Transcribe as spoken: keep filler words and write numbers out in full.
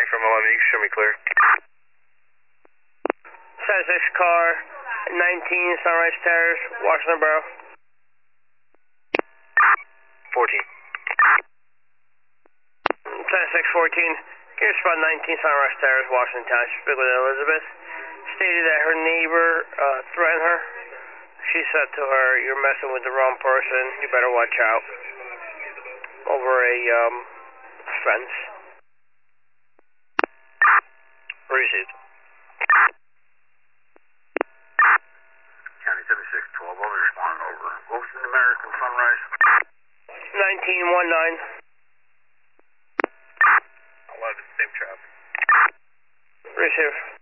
Thanks from eleven, you can show me clear. Six car, nineteen Sunrise Terrace, Washington Borough. fourteen. six fourteen, here's spot nineteen Sunrise Terrace, Washington Township, speak with Elizabeth. Stated that her neighbor uh, threatened her. She said to her, "You're messing with the wrong person, you better watch out." Over a um, fence. Received. County seventy-six twelve, over responding over. What was the American Sunrise? nineteen nineteen. eleven, same traffic. Receive.